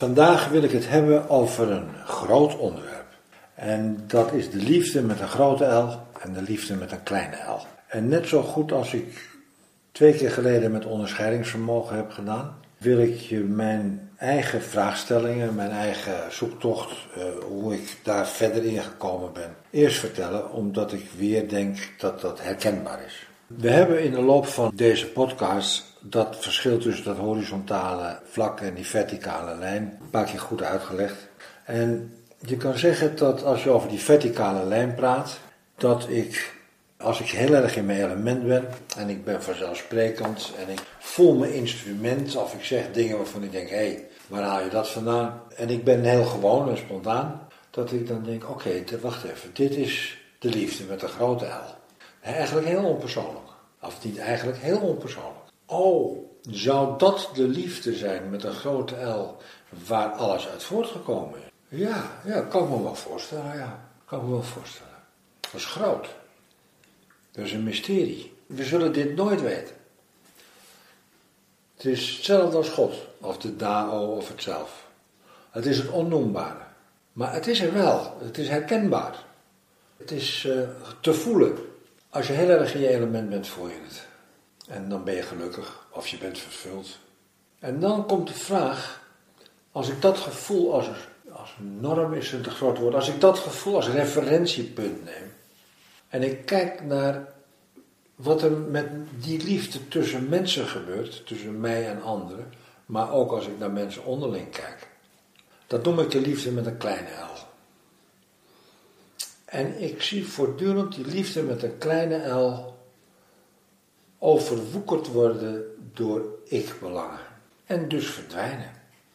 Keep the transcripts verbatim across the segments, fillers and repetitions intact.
Vandaag wil ik het hebben over een groot onderwerp. En dat is de liefde met een grote L en de liefde met een kleine L. En net zo goed als ik twee keer geleden met onderscheidingsvermogen heb gedaan, wil ik je mijn eigen vraagstellingen, mijn eigen zoektocht, uh, hoe ik daar verder in gekomen ben, eerst vertellen, omdat ik weer denk dat dat herkenbaar is. We hebben in de loop van deze podcast dat verschil tussen dat horizontale vlak en die verticale lijn een paar keer goed uitgelegd. En je kan zeggen dat als je over die verticale lijn praat, dat ik, als ik heel erg in mijn element ben en ik ben vanzelfsprekend en ik voel mijn instrument of ik zeg dingen waarvan ik denk, hé, hey, waar haal je dat vandaan? En ik ben heel gewoon en spontaan, dat ik dan denk, oké, okay, wacht even, dit is de liefde met een grote L. Eigenlijk heel onpersoonlijk. Of niet eigenlijk, heel onpersoonlijk. Oh, zou dat de liefde zijn met een grote L waar alles uit voortgekomen is? Ja, ja, kan ik me wel voorstellen, ja. Kan ik me wel voorstellen. Dat is groot. Dat is een mysterie. We zullen dit nooit weten. Het is hetzelfde als God, of de Dao of het zelf. Het is het onnoembare. Maar het is er wel. Het is herkenbaar. Het is uh, te voelen. Als je heel erg in je element bent, voel je het. En dan ben je gelukkig, of je bent vervuld. En dan komt de vraag, als ik dat gevoel als, als norm is het een groot woord, als ik dat gevoel als referentiepunt neem, en ik kijk naar wat er met die liefde tussen mensen gebeurt, tussen mij en anderen, maar ook als ik naar mensen onderling kijk, dat noem ik de liefde met een kleine L. En ik zie voortdurend die liefde met een kleine L overwoekerd worden door ik-belangen. En dus verdwijnen.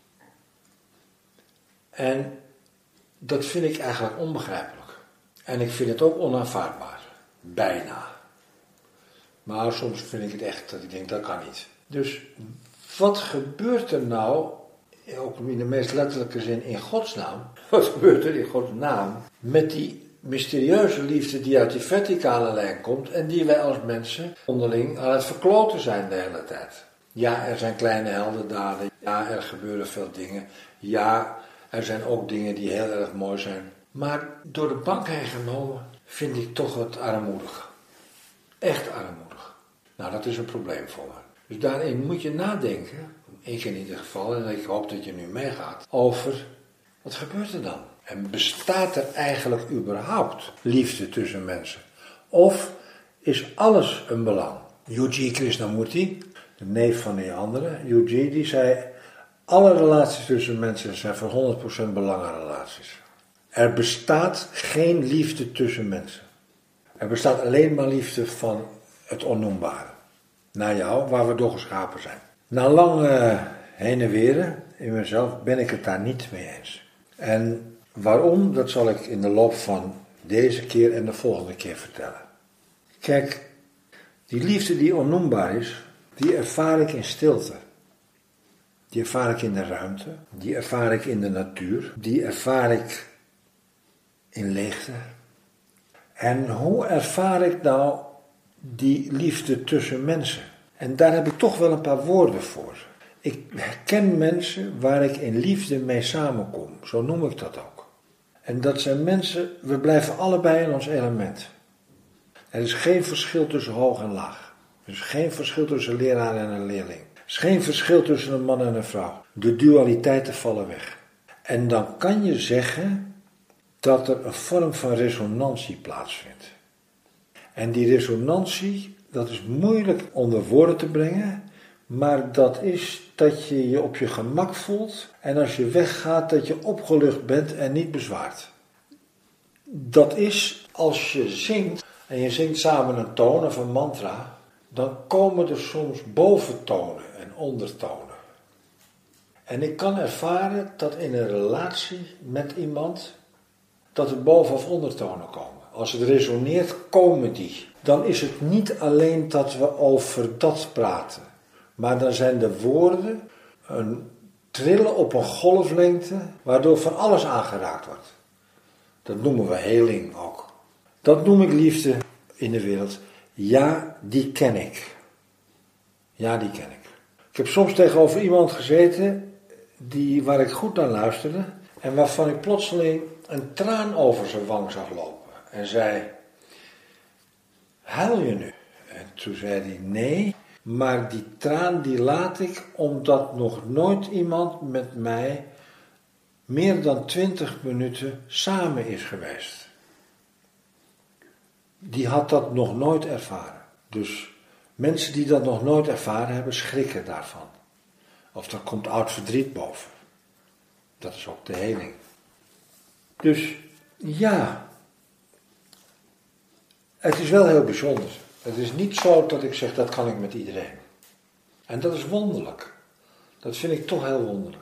En dat vind ik eigenlijk onbegrijpelijk. En ik vind het ook onaanvaardbaar. Bijna. Maar soms vind ik het echt dat ik denk, dat kan niet. Dus wat gebeurt er nou, ook in de meest letterlijke zin in Gods naam, wat gebeurt er in Gods naam met die mysterieuze liefde die uit die verticale lijn komt en die wij als mensen onderling aan het verkloten zijn de hele tijd. Ja, er zijn kleine heldendaden. Ja, er gebeuren veel dingen. Ja, er zijn ook dingen die heel erg mooi zijn. Maar door de bank heen genomen vind ik toch het armoedig. Echt armoedig. Nou, dat is een probleem voor me. Dus daarin moet je nadenken, ik in ieder geval, en ik hoop dat je nu meegaat, over wat gebeurt er dan? En bestaat er eigenlijk überhaupt liefde tussen mensen? Of is alles een belang? U G Krishnamurti, de neef van die andere, U G, die zei, alle relaties tussen mensen zijn voor honderd procent belangenrelaties. Er bestaat geen liefde tussen mensen. Er bestaat alleen maar liefde van het onnoembare. Naar jou, waar we door geschapen zijn. Na lang uh, heen en weren in mezelf ben ik het daar niet mee eens. En waarom, dat zal ik in de loop van deze keer en de volgende keer vertellen. Kijk, die liefde die onnoembaar is, die ervaar ik in stilte. Die ervaar ik in de ruimte, die ervaar ik in de natuur, die ervaar ik in leegte. En hoe ervaar ik nou die liefde tussen mensen? En daar heb ik toch wel een paar woorden voor. Ik herken mensen waar ik in liefde mee samenkom, zo noem ik dat ook. En dat zijn mensen, we blijven allebei in ons element. Er is geen verschil tussen hoog en laag. Er is geen verschil tussen een leraar en een leerling. Er is geen verschil tussen een man en een vrouw. De dualiteiten vallen weg. En dan kan je zeggen dat er een vorm van resonantie plaatsvindt. En die resonantie, dat is moeilijk onder woorden te brengen, maar dat is dat je je op je gemak voelt en als je weggaat dat je opgelucht bent en niet bezwaard. Dat is als je zingt en je zingt samen een toon of een mantra, dan komen er soms boventonen en ondertonen. En ik kan ervaren dat in een relatie met iemand dat er boven- of ondertonen komen. Als het resoneert, komen die. Dan is het niet alleen dat we over dat praten. Maar dan zijn de woorden een trillen op een golflengte, waardoor van alles aangeraakt wordt. Dat noemen we heling ook. Dat noem ik liefde in de wereld. Ja, die ken ik. Ja, die ken ik. Ik heb soms tegenover iemand gezeten die, waar ik goed naar luisterde en waarvan ik plotseling een traan over zijn wang zag lopen. En zei, huil je nu? En toen zei hij, nee, maar die traan die laat ik omdat nog nooit iemand met mij meer dan twintig minuten samen is geweest. Die had dat nog nooit ervaren. Dus mensen die dat nog nooit ervaren hebben, schrikken daarvan. Of er komt oud verdriet boven. Dat is ook de heling. Dus ja, het is wel heel bijzonder. Het is niet zo dat ik zeg, dat kan ik met iedereen. En dat is wonderlijk. Dat vind ik toch heel wonderlijk.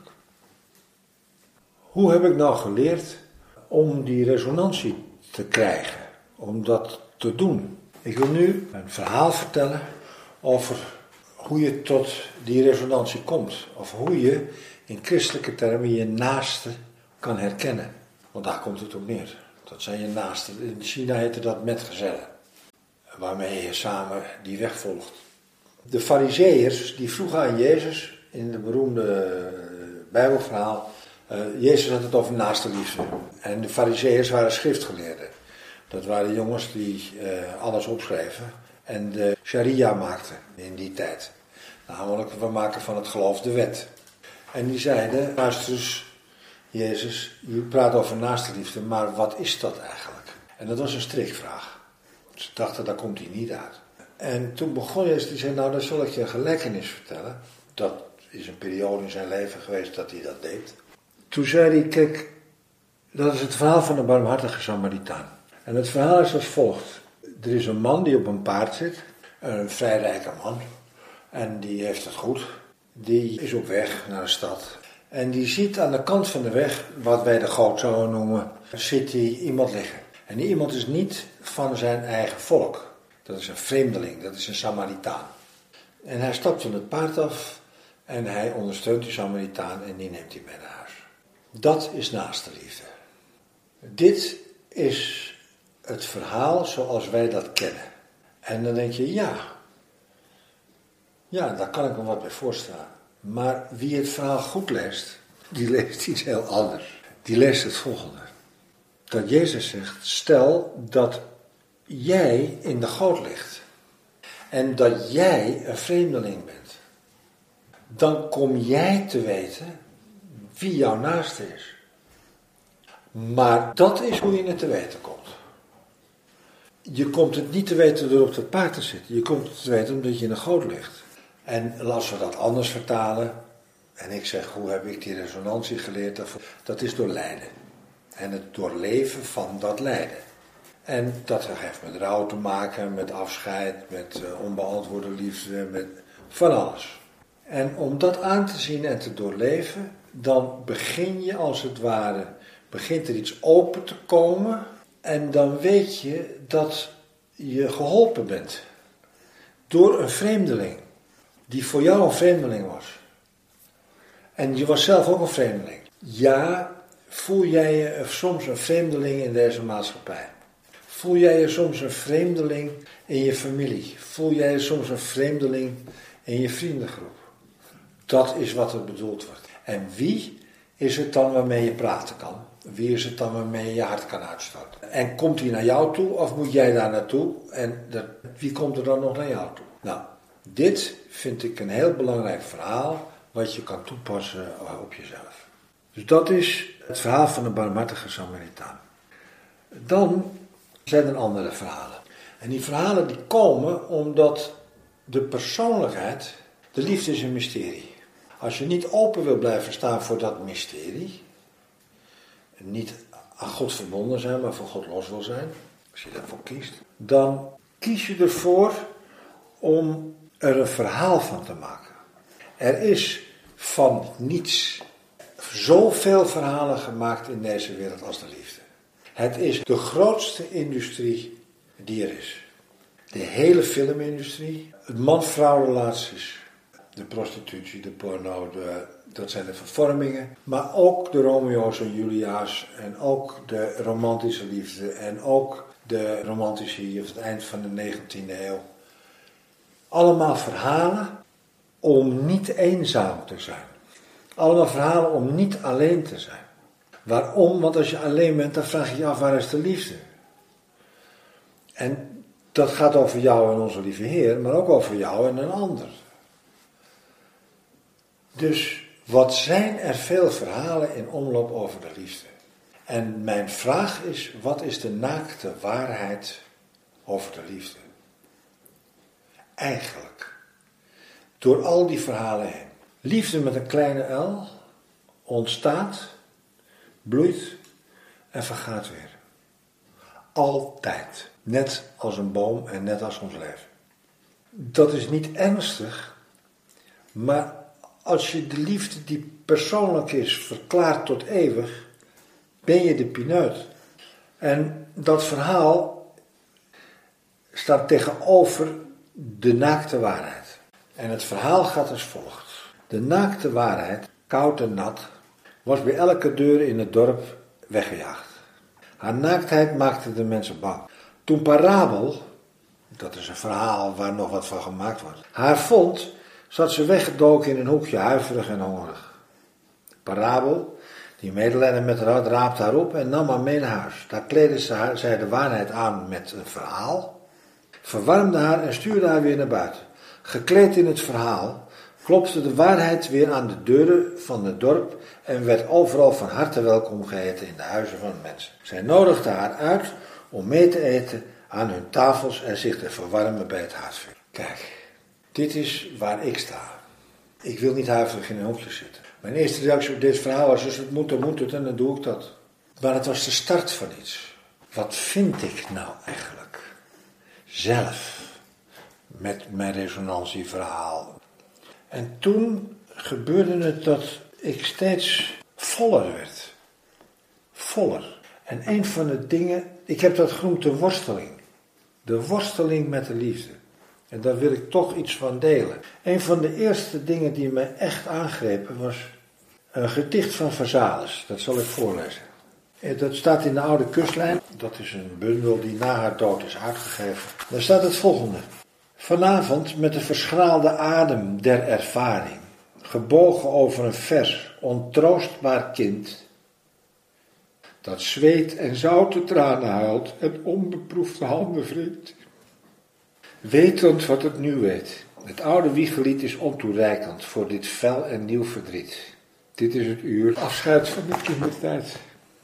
Hoe heb ik nou geleerd om die resonantie te krijgen? Om dat te doen? Ik wil nu een verhaal vertellen over hoe je tot die resonantie komt. Of hoe je in christelijke termen je naaste kan herkennen. Want daar komt het op neer. Dat zijn je naasten. In China heette dat metgezellen. Waarmee je samen die weg volgt. De farizeeërs die vroegen aan Jezus in de beroemde Bijbelverhaal. Uh, Jezus had het over naaste liefde. En de farizeeërs waren schriftgeleerden. Dat waren jongens die uh, alles opschreven en de sharia maakten in die tijd. Namelijk, we maken van het geloof de wet. En die zeiden, luister eens, Jezus, je praat over naaste liefde, maar wat is dat eigenlijk? En dat was een strikvraag. Ze dachten, daar komt hij niet uit. En toen begon Jezus, die zei, nou dan zal ik je een gelijkenis vertellen. Dat is een periode in zijn leven geweest dat hij dat deed. Toen zei hij, kijk, dat is het verhaal van de barmhartige Samaritaan. En het verhaal is als volgt. Er is een man die op een paard zit, een vrij rijke man. En die heeft het goed. Die is op weg naar de stad. En die ziet aan de kant van de weg, wat wij de goot zouden noemen, ziet hij iemand liggen. En die iemand is niet van zijn eigen volk. Dat is een vreemdeling, dat is een Samaritaan. En hij stapt van het paard af en hij ondersteunt die Samaritaan en die neemt hij mee naar huis. Dat is naaste liefde. Dit is het verhaal zoals wij dat kennen. En dan denk je, ja, ja, daar kan ik me wat bij voorstellen. Maar wie het verhaal goed leest, die leest iets heel anders. Die leest het volgende. Dat Jezus zegt, stel dat jij in de goot ligt. En dat jij een vreemdeling bent. Dan kom jij te weten wie jouw naaste is. Maar dat is hoe je het te weten komt. Je komt het niet te weten door op het paard te zitten. Je komt het te weten omdat je in een goot ligt. En als we dat anders vertalen, en ik zeg, hoe heb ik die resonantie geleerd? Dat is door lijden. En het doorleven van dat lijden. En dat heeft met rouw te maken, met afscheid, met uh, onbeantwoorde liefde, met van alles. En om dat aan te zien en te doorleven, dan begin je als het ware, begint er iets open te komen. En dan weet je dat je geholpen bent door een vreemdeling, die voor jou een vreemdeling was. En je was zelf ook een vreemdeling. Ja, voel jij je soms een vreemdeling in deze maatschappij? Voel jij je soms een vreemdeling in je familie? Voel jij je soms een vreemdeling in je vriendengroep? Dat is wat er bedoeld wordt. En wie is het dan waarmee je praten kan? Wie is het dan waarmee je je hart kan uitstorten? En komt hij naar jou toe of moet jij daar naartoe? En dat, wie komt er dan nog naar jou toe? Nou, dit vind ik een heel belangrijk verhaal wat je kan toepassen op jezelf. Dus dat is het verhaal van de barmhartige Samaritaan. Dan zijn er andere verhalen. En die verhalen die komen omdat de persoonlijkheid, de liefde is een mysterie. Als je niet open wil blijven staan voor dat mysterie, niet aan God verbonden zijn, maar van God los wil zijn, als je daarvoor kiest, dan kies je ervoor om er een verhaal van te maken. Er is van niets zoveel verhalen gemaakt in deze wereld als de liefde. Het is de grootste industrie die er is. De hele filmindustrie, het man-vrouw relaties, de prostitutie, de porno, de, dat zijn de vervormingen. Maar ook de Romeo's en Julia's en ook de romantische liefde en ook de romantische hier op het eind van de negentiende eeuw. Allemaal verhalen om niet eenzaam te zijn. Allemaal verhalen om niet alleen te zijn. Waarom? Want als je alleen bent, dan vraag je je af, waar is de liefde? En dat gaat over jou en onze lieve Heer, maar ook over jou en een ander. Dus wat zijn er veel verhalen in omloop over de liefde? En mijn vraag is, wat is de naakte waarheid over de liefde? Eigenlijk, door al die verhalen heen. Liefde met een kleine L ontstaat, bloeit en vergaat weer. Altijd. Net als een boom en net als ons leven. Dat is niet ernstig, maar als je de liefde die persoonlijk is verklaart tot eeuwig, ben je de pineut. En dat verhaal staat tegenover de naakte waarheid. En het verhaal gaat als volgt. De naakte waarheid, koud en nat, was bij elke deur in het dorp weggejaagd. Haar naaktheid maakte de mensen bang. Toen Parabel, dat is een verhaal waar nog wat van gemaakt wordt, haar vond, zat ze weggedoken in een hoekje, huiverig en hongerig. Parabel, die medelijden met haar had, raapte haar op en nam haar mee naar huis. Daar kleedde ze haar, zij de waarheid aan met een verhaal, verwarmde haar en stuurde haar weer naar buiten. Gekleed in het verhaal, klopte de waarheid weer aan de deuren van het dorp en werd overal van harte welkom geheten in de huizen van de mensen. Zij nodigde haar uit om mee te eten aan hun tafels en zich te verwarmen bij het haardvuur. Kijk, dit is waar ik sta. Ik wil niet huiverig in een hoekje zitten. Mijn eerste reactie op dit verhaal was, als het moet, dan moet het en dan doe ik dat. Maar het was de start van iets. Wat vind ik nou eigenlijk zelf met mijn resonantieverhaal? En toen gebeurde het dat ik steeds voller werd. Voller. En een van de dingen, ik heb dat genoemd de worsteling. De worsteling met de liefde. En daar wil ik toch iets van delen. Een van de eerste dingen die mij echt aangrepen was een gedicht van Vazalis. Dat zal ik voorlezen. Dat staat in de Oude Kustlijn. Dat is een bundel die na haar dood is uitgegeven. Daar staat het volgende. Vanavond met de verschraalde adem der ervaring, gebogen over een vers, ontroostbaar kind, dat zweet en zoute tranen huilt en onbeproefde handen wringt. Wetend wat het nu weet, het oude wiegelied is ontoereikend voor dit fel en nieuw verdriet. Dit is het uur, afscheid van de kindertijd.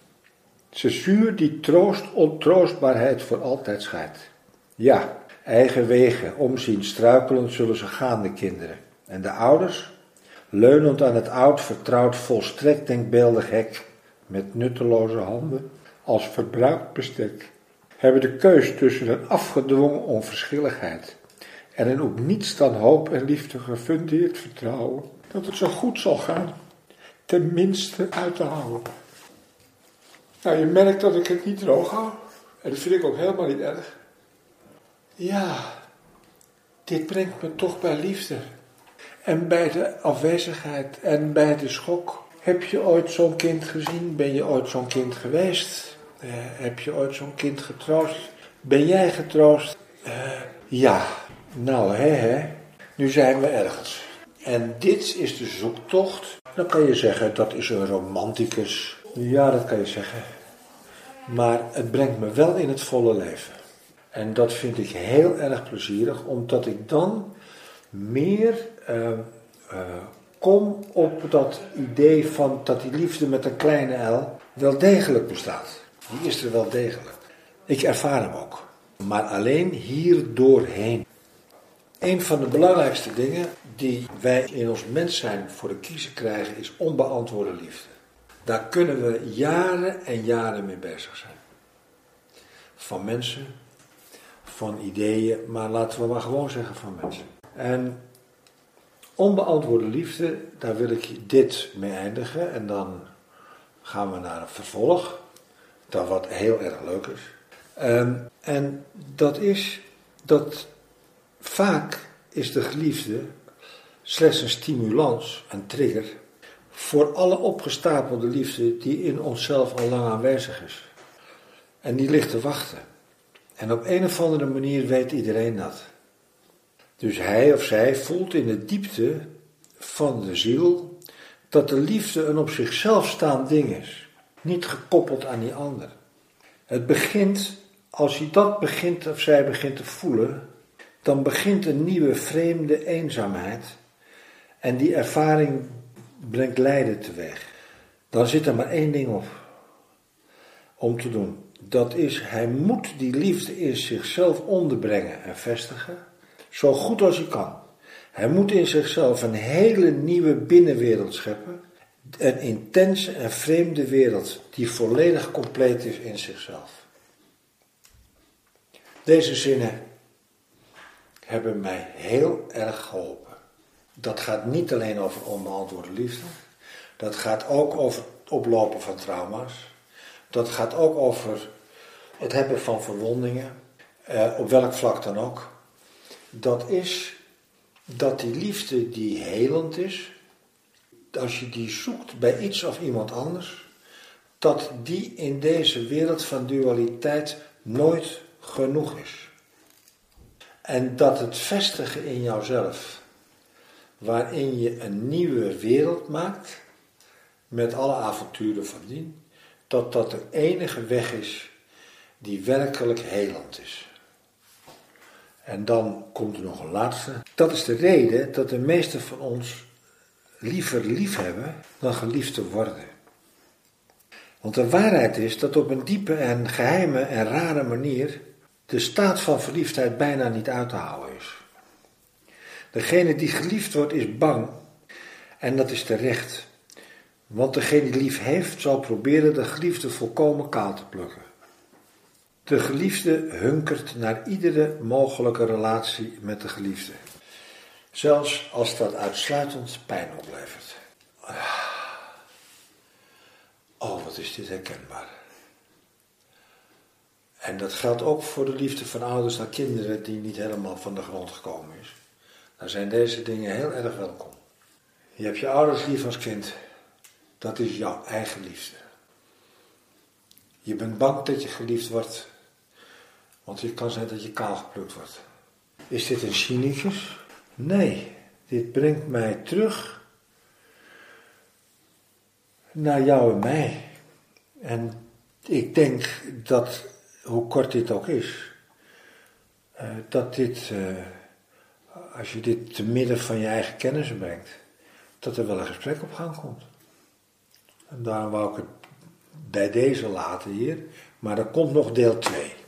Cesuur die troost, ontroostbaarheid voor altijd scheidt. Ja, eigen wegen, omzien, struikelend zullen ze gaan, de kinderen. En de ouders, leunend aan het oud, vertrouwd, volstrekt denkbeeldig hek, met nutteloze handen, als verbruikt bestek, hebben de keus tussen een afgedwongen onverschilligheid en een op niets dan hoop en liefde gefundeerd vertrouwen, dat het zo goed zal gaan, tenminste uit te houden. Nou, je merkt dat ik het niet droog hou, en dat vind ik ook helemaal niet erg. Ja, dit brengt me toch bij liefde. En bij de afwezigheid en bij de schok. Heb je ooit zo'n kind gezien? Ben je ooit zo'n kind geweest? Uh, heb je ooit zo'n kind getroost? Ben jij getroost? Uh, ja, nou hè hè. Nu zijn we ergens. En dit is de zoektocht. Dan kan je zeggen, dat is een romanticus. Ja, dat kan je zeggen. Maar het brengt me wel in het volle leven. En dat vind ik heel erg plezierig, omdat ik dan meer uh, uh, kom op dat idee van dat die liefde met een kleine L wel degelijk bestaat. Die is er wel degelijk. Ik ervaar hem ook. Maar alleen hier doorheen. Een van de belangrijkste dingen die wij in ons mens zijn voor de kiezer krijgen is onbeantwoorde liefde. Daar kunnen we jaren en jaren mee bezig zijn. Van mensen, van ideeën, maar laten we maar gewoon zeggen van mensen. En onbeantwoorde liefde, daar wil ik dit mee eindigen. En dan gaan we naar een vervolg, dat wat heel erg leuk is. Um, en dat is dat vaak is de geliefde slechts een stimulans, een trigger, voor alle opgestapelde liefde die in onszelf al lang aanwezig is. En die ligt te wachten. En op een of andere manier weet iedereen dat. Dus hij of zij voelt in de diepte van de ziel dat de liefde een op zichzelf staand ding is. Niet gekoppeld aan die ander. Het begint, als je dat begint of zij begint te voelen, dan begint een nieuwe vreemde eenzaamheid. En die ervaring brengt lijden teweeg. Dan zit er maar één ding op. Om te doen. Dat is, hij moet die liefde in zichzelf onderbrengen en vestigen. Zo goed als hij kan. Hij moet in zichzelf een hele nieuwe binnenwereld scheppen. Een intense en vreemde wereld die volledig compleet is in zichzelf. Deze zinnen hebben mij heel erg geholpen. Dat gaat niet alleen over onbeantwoorde liefde. Dat gaat ook over het oplopen van trauma's. Dat gaat ook over het hebben van verwondingen. Eh, op welk vlak dan ook. Dat is dat die liefde die helend is, als je die zoekt bij iets of iemand anders, dat die in deze wereld van dualiteit nooit genoeg is. En dat het vestigen in jouzelf, waarin je een nieuwe wereld maakt, met alle avonturen van dien, dat dat de enige weg is die werkelijk helend is. En dan komt er nog een laatste. Dat is de reden dat de meesten van ons liever lief hebben dan geliefd te worden. Want de waarheid is dat op een diepe en geheime en rare manier de staat van verliefdheid bijna niet uit te houden is. Degene die geliefd wordt is bang en dat is terecht. Want degene die lief heeft zal proberen de geliefde volkomen kaal te plukken. De geliefde hunkert naar iedere mogelijke relatie met de geliefde. Zelfs als dat uitsluitend pijn oplevert. Oh, wat is dit herkenbaar. En dat geldt ook voor de liefde van ouders naar kinderen die niet helemaal van de grond gekomen is. Dan zijn deze dingen heel erg welkom. Je hebt je ouders lief als kind. Dat is jouw eigen liefde. Je bent bang dat je geliefd wordt. Want het kan zijn dat je kaal geplukt wordt. Is dit een cynicus? Nee, dit brengt mij terug naar jou en mij. En ik denk dat, hoe kort dit ook is, uh, dat dit, uh, als je dit te midden van je eigen kennis brengt, dat er wel een gesprek op gang komt. En daarom wou ik het bij deze laten hier, maar er komt nog deel twee.